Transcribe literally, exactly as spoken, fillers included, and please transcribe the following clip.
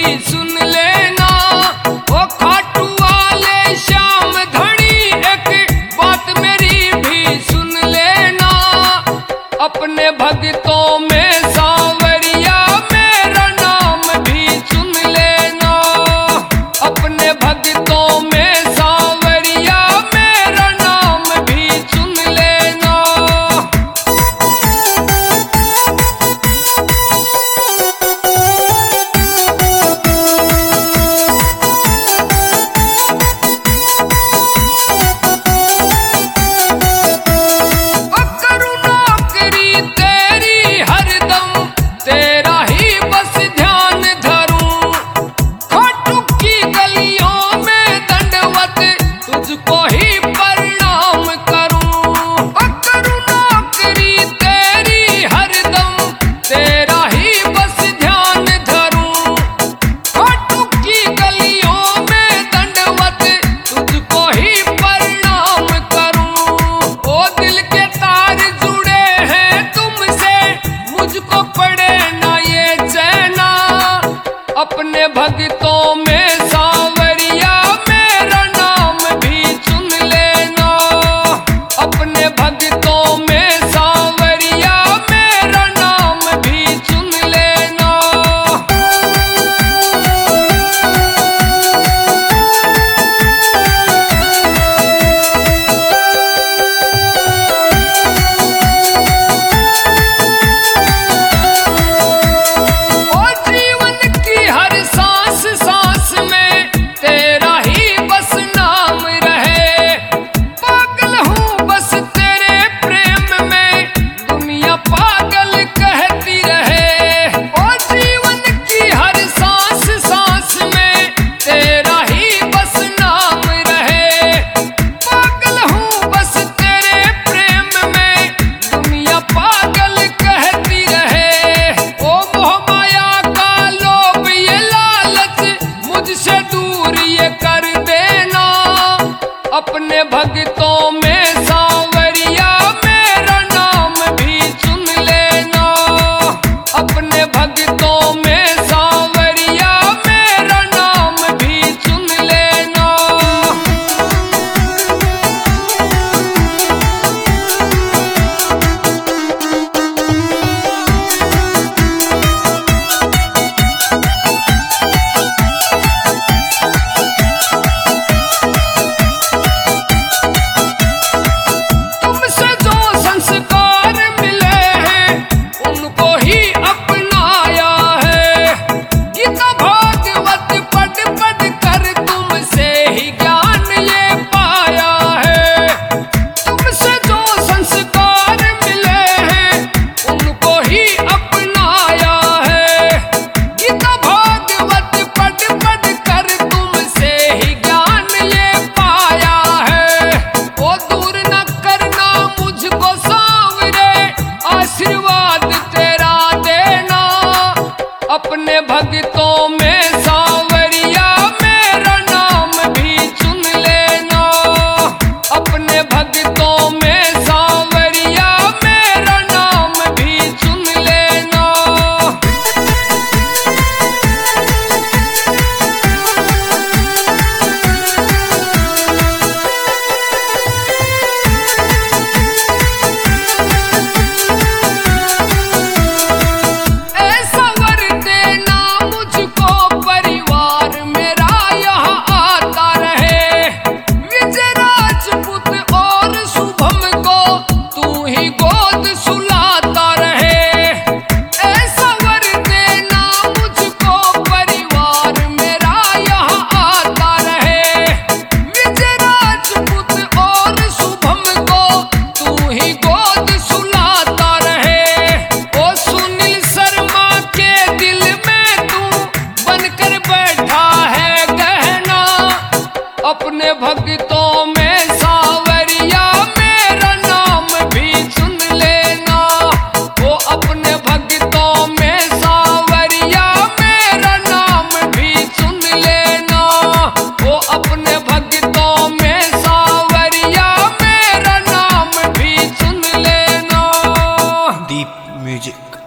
सुन लेना। ओ खाटू वाले श्याम धनी एक बात मेरी भी सुन लेना। अपने भक्तों में सांवरिया मेरा नाम भी सुन लेना। अपने भक्तों में सांवरिया मेरा नाम भी सुन लेना। करूँ नौकरी तेरी हरदम, तेरा ही बस ध्यान धरूं। खाटू की गलियों में दंडवत तुझको ही प्रणाम करूं। करूँ नौकरी तेरी हरदम, तेरा ही बस ध्यान धरूं। खाटू की गलियों में दंडवत तुझको ही प्रणाम करूं। ओ दिल के तार जुड़े हैं तुमसे, मुझको पड़े ना ये चैना। अपने भक्तों में सांवरिया मेरा नाम भी सुन लेना। अपने भक्तों में सांवरिया मेरा नाम भी सुन लेना। ओ जीवन की हर सांस सांस में तेरा ही बस नाम रहे। पागल हूँ बस तेरे प्रेम में, दुनिया पागल कहती रहे। ओ जीवन की हर सांस सांस में तेरा ही बस नाम रहे। पागल हूँ बस तेरे प्रेम में, दुनिया पागल कहती रहे। ओ मोह माया का लोभ ये लालच मुझसे दूर ये कर देना। अपने भक्तों में सांवरिया मेरा नाम भी सुन लेना। अपने भक्तों में सांवरिया मेरा नाम भी सुन लेना। तुमसे जो संस्कार मिले हैं उनको ही अपनाया है। गीता भागवत पढ़ पढ़ कर तुमसे ही ज्ञान ये पाया है। तुमसे जो संस्कार मिले हैं उनको ही अपनाया है। गीता भागवत पढ़ पढ़ कर तुमसे ही ज्ञान ये पाया है। ओ दूर न करना मुझको सांवरे, आशीर्वाद तेरा देना। अपने भक्तों में सांवरिया मेरा नाम भी सुन लेना। अपने भक्तों में सांवरिया मेरा नाम भी सुन लेना। ऐसा वर देना मुझको परिवार मेरा यहाँ आता रहे। विजय राजपूत और शुभम को तू ही गोद सुलाता रहे। ऐसा वर देना मुझको परिवार मेरा यहाँ आता रहे। विजय राजपूत और शुभम को तू ही गोद सुलाता रहे। ओ सुनील शर्मा के दिल में तू बनकर बैठा है गहना। अपने भक्तों में सांवरिया मेरा नाम भी सुन लेना। ओ अपने भक्तों में सांवरिया मेरा नाम भी सुन लेना। ओ अपने भक्तों में सांवरिया मेरा नाम भी सुन लेना। Deep music.